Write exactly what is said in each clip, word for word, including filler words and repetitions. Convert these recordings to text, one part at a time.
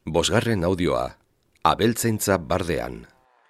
Bosgarren audioa, abeltzaintza bardean.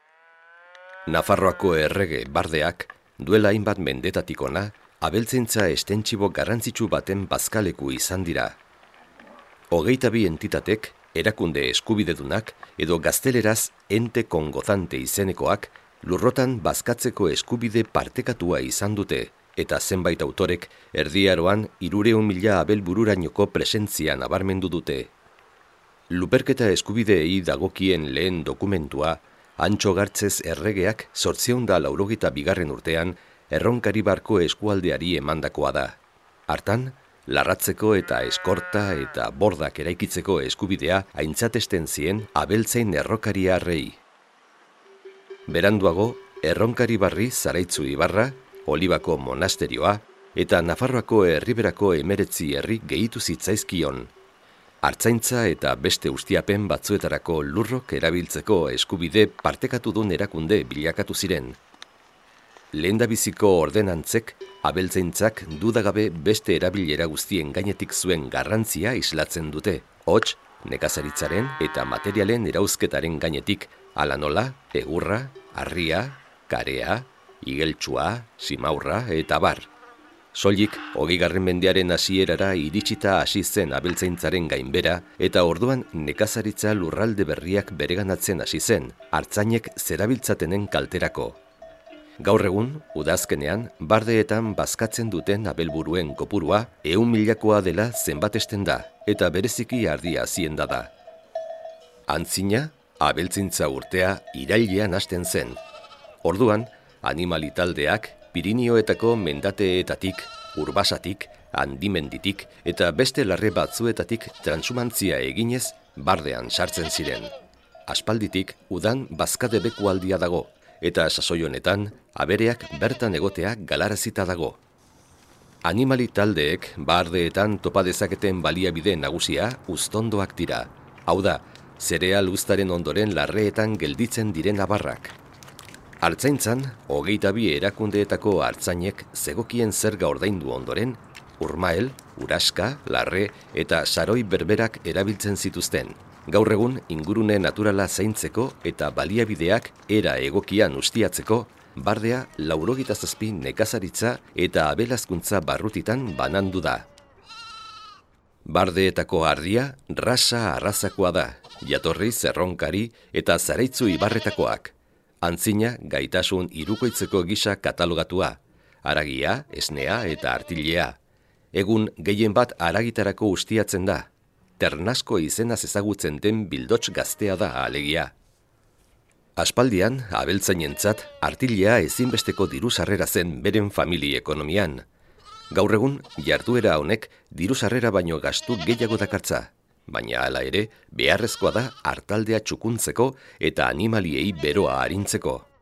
Nafarroako errege bardeak, duela hainbat mendetatik ona, abeltzaintza estentxibo garrantzitsu baten bazkaleku izan dira. Hogeita bi entitatek, erakunde eskubidedunak edo gazteleraz ente kongozante izenekoak, lurrotan bazkatzeko eskubide partekatua izan dute, eta zenbait autorek erdiaroan hirureun mila abel bururainoko presentzia nabarmendu dute. Luperketa eskubideei dagokien lehen dokumentua, Antxo Gartzez erregeak zortziehun da laurogeita bigarren urtean Erronkari barko eskualdeari emandakoa da. Hartan, larratzeko eta eskorta eta bordak eraikitzeko eskubidea aintzatesten zien abeltzain errokariarrei. Beranduago, Erronkari barri Zaraitzu ibarra, Olibako monasterioa eta Nafarroako herriberako emeretzi herri gehitu zitzaizkion. Artzaintza eta beste ustiapen batzuetarako lurrok erabiltzeko eskubide partekatu duen erakunde bilakatu ziren. Lehendabiziko ordenantzek, abeltzaintzak dudagabe beste erabilera guztien gainetik zuen garrantzia islatzen dute. Hots, nekazaritzaren eta materialen erauzketaren gainetik, hala nola, egurra, harria, karea, igeltsua, simaurra eta bar. Soilik, hogeigarren mendearen hasierara iritsita hasi zen abeltzaintzaren gainbera eta orduan nekazaritza lurralde berriak bereganatzen hasi zen, artzainek zerabiltzatenen kalterako. Gaur egun, udazkenean, bardeetan bazkatzen duten abelburuen kopurua ehun milakoa dela zenbatesten da, eta bereziki ardia hazienda da. Antzina, abeltzaintza urtea irailean hasten zen. Orduan, animali taldeak, Pirinioetako mendateetatik, urbasatik, handimenditik eta beste larre batzuetatik transumantzia eginez bardean sartzen ziren. Aspalditik udan bazkadebeku aldia dago eta sasoi honetan abereak bertan egotea galarazita dago. Animali taldeek bardeetan topa dezaketen baliabide nagusia uztondoak dira. Hau da, zereal uztaren ondoren larreetan gelditzen diren abarrak. Artzaintzan, hogeita bi erakundeetako artzainek zegokien zerga ordaindu ondoren, urmael, uraska, larre eta saroi berberak erabiltzen zituzten. Gaur egun ingurune naturala zaintzeko eta baliabideak era egokian ustiatzeko, bardea laurogeita zazpi nekazaritza eta abelazkuntza barrutitan banandu da. Bardeetako ardia rasa arrazakoa da, jatorriz Erronkari eta Zaraitzu ibarretakoak. Antzina gaitasun hirukoitzeko gisa katalogatua, haragia, esnea eta artilea. Egun gehien bat haragitarako ustiatzen da. Ternasko izenaz ezagutzen den bildots gaztea da alegia. Aspaldian, abeltzainentzat, artilea ezinbesteko diru sarrera zen beren famili ekonomian. Gaur egun, jarduera honek diru sarrera baino gastu gehiago dakartza. Baina hala ere, beharrezkoa da artaldea txukuntzeko eta animaliei beroa arintzeko.